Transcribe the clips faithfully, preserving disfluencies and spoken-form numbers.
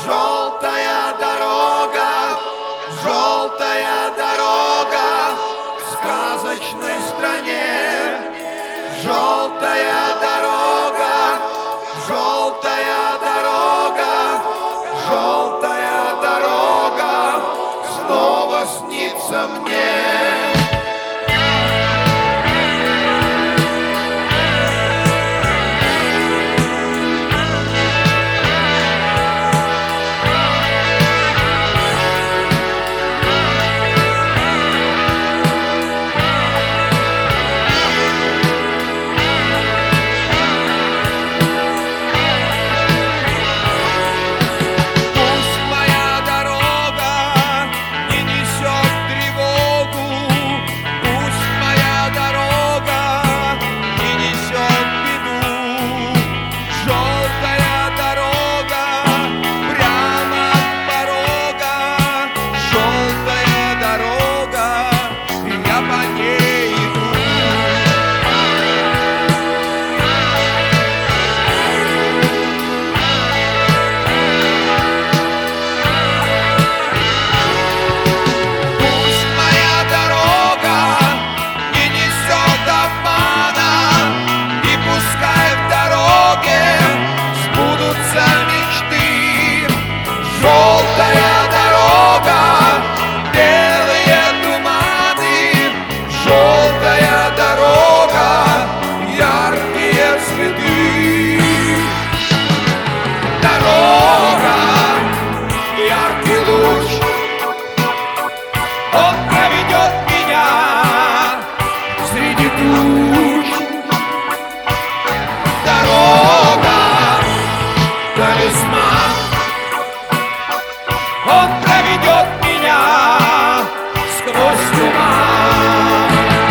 Желтая дорога, желтая дорога к сказочной стране. Желтая дорога, желтая дорога, желтая дорога снова снится мне. Желтая дорога, белые туманы, желтая дорога, яркие следы. Дорога, яркий луч, он проведет меня среди туч. Дорога, талисман, он проведет меня сквозь туман.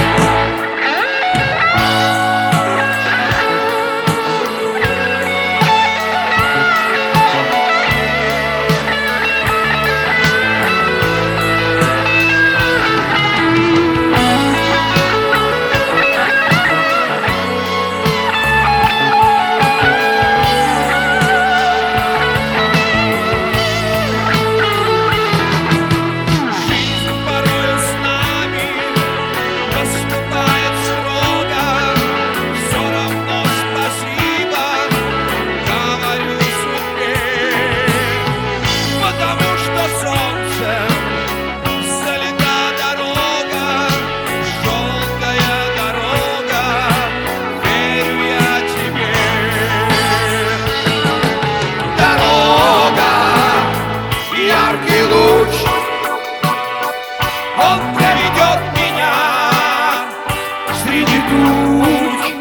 Яркий луч, он проведет меня среди туч.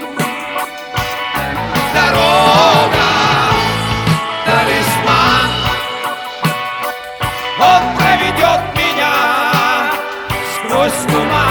Дорога, талисман, он проведет меня сквозь туман.